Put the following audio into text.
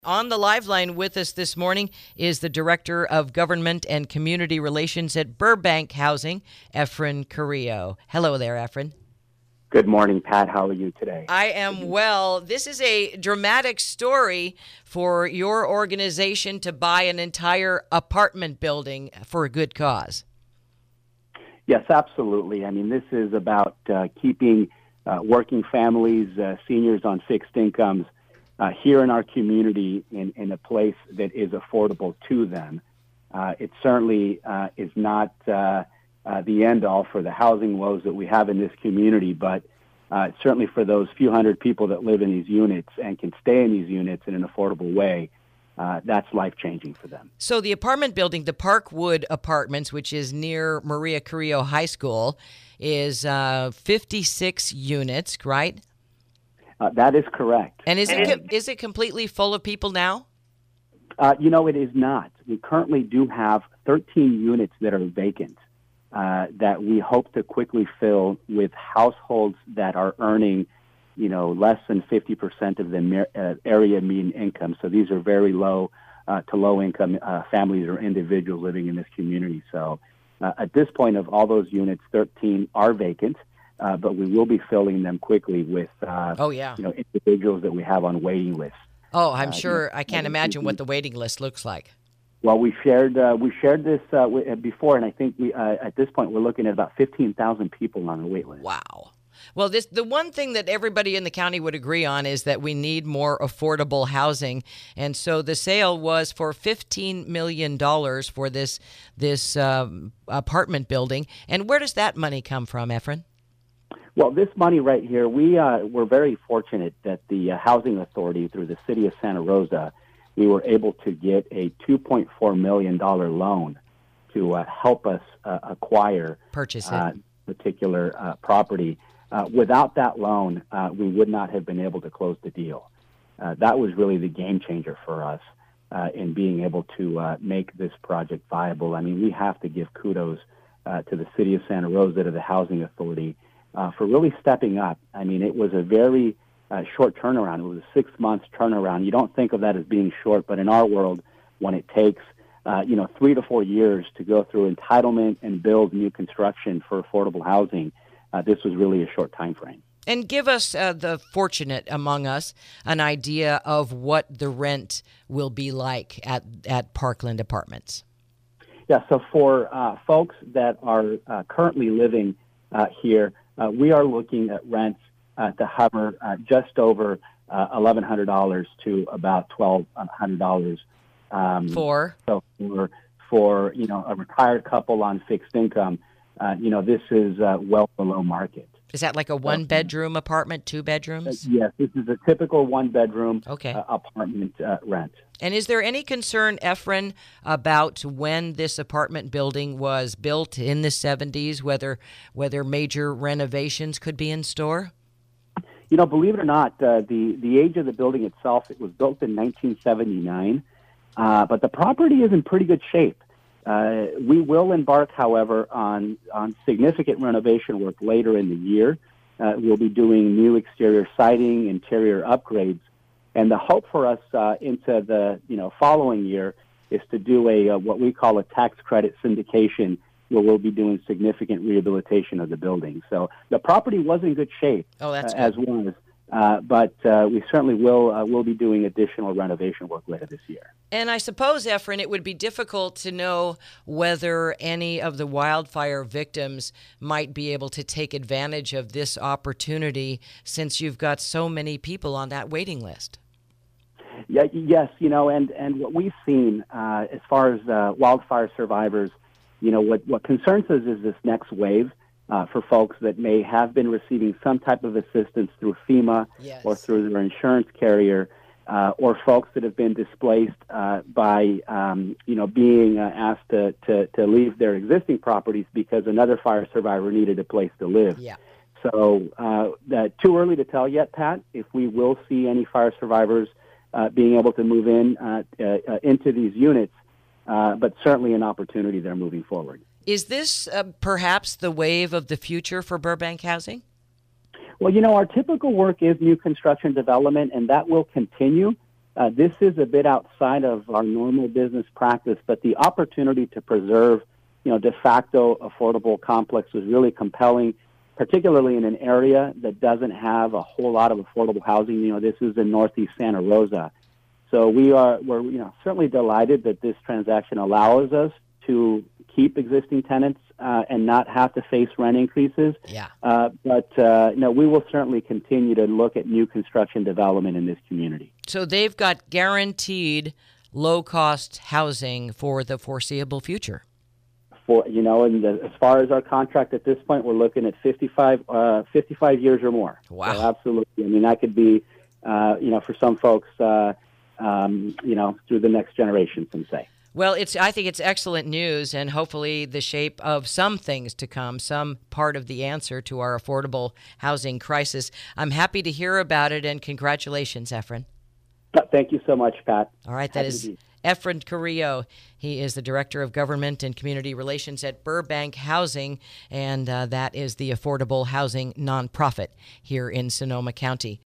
On the live line with us this morning is the Director of Government and Community Relations at Burbank Housing, Efren Carrillo. Hello there, Efren. Good morning, Pat. How are you today? I am well. This is a dramatic story for your organization to buy an entire apartment building for a good cause. Yes, absolutely. I mean, this is about keeping working families, seniors on fixed incomes here in our community in a place that is affordable to them. It certainly is not the end all for the housing woes that we have in this community, but certainly for those few hundred people that live in these units and can stay in these units in an affordable way, that's life-changing for them. So the apartment building, the Parkwood Apartments, which is near Maria Carrillo High School, is 56 units, right? That is correct. And is it completely full of people now? It is not. We currently do have 13 units that are vacant that we hope to quickly fill with households that are earning, less than 50% of the area median income. So these are very low to low income families or individuals living in this community. So at this point, of all those units, 13 are vacant. But we will be filling them quickly with, individuals that we have on waiting lists. Oh, I'm sure. I can't imagine what the waiting list looks like. Well, we shared this before, and I think at this point we're looking at about 15,000 people on the wait list. Wow. Well, the one thing that everybody in the county would agree on is that we need more affordable housing, and so the sale was for $15 million for this apartment building. And where does that money come from, Efren? Well, this money right here, we're very fortunate that the Housing Authority, through the City of Santa Rosa, we were able to get a $2.4 million loan to help us purchase particular property. Without that loan, we would not have been able to close the deal. That was really the game changer for us in being able to make this project viable. I mean, we have to give kudos to the City of Santa Rosa, to the Housing Authority, for really stepping up. I mean, it was a very short turnaround. It was a 6 months turnaround. You don't think of that as being short, but in our world, when it takes 3 to 4 years to go through entitlement and build new construction for affordable housing, this was really a short time frame. And give us, the fortunate among us, an idea of what the rent will be like at Parkland Apartments. Yeah, so for folks that are currently living here, we are looking at rents to hover just over $1,100 to about $1,200. So for a retired couple on fixed income, this is well below market. Is that like a one-bedroom apartment, 2 bedrooms? Yes, this is a typical one-bedroom apartment rent. And is there any concern, Efren, about when this apartment building was built in the 70s, whether major renovations could be in store? Believe it or not, the age of the building itself, it was built in 1979, but the property is in pretty good shape. We will embark, however, on significant renovation work later in the year. We'll be doing new exterior siding, interior upgrades, and the hope for us into the following year is to do what we call a tax credit syndication, where we'll be doing significant rehabilitation of the building. So the property was in good shape, as was. But we certainly will be doing additional renovation work later this year. And I suppose, Efren, it would be difficult to know whether any of the wildfire victims might be able to take advantage of this opportunity, since you've got so many people on that waiting list. Yeah, yes, and what we've seen as far as wildfire survivors, what concerns us is this next wave. For folks that may have been receiving some type of assistance through FEMA or through their insurance carrier, or folks that have been displaced by, being asked to leave their existing properties because another fire survivor needed a place to live. Yeah. So too early to tell yet, Pat, if we will see any fire survivors being able to move into these units, but certainly an opportunity there moving forward. Is this perhaps the wave of the future for Burbank Housing? Well, our typical work is new construction development, and that will continue. This is a bit outside of our normal business practice, but the opportunity to preserve, de facto affordable complex was really compelling, particularly in an area that doesn't have a whole lot of affordable housing. This is in Northeast Santa Rosa. So we're certainly delighted that this transaction allows us to keep existing tenants and not have to face rent increases. Yeah. But we will certainly continue to look at new construction development in this community. So they've got guaranteed low-cost housing for the foreseeable future. As far as our contract at this point, we're looking at 55 years or more. Wow. So absolutely. I mean, that could be, for some folks, through the next generation, some say. Well, I think it's excellent news, and hopefully the shape of some things to come, some part of the answer to our affordable housing crisis. I'm happy to hear about it, and congratulations, Efren. Thank you so much, Pat. All right, that is Efren Carrillo. He is the Director of Government and Community Relations at Burbank Housing, and that is the affordable housing nonprofit here in Sonoma County.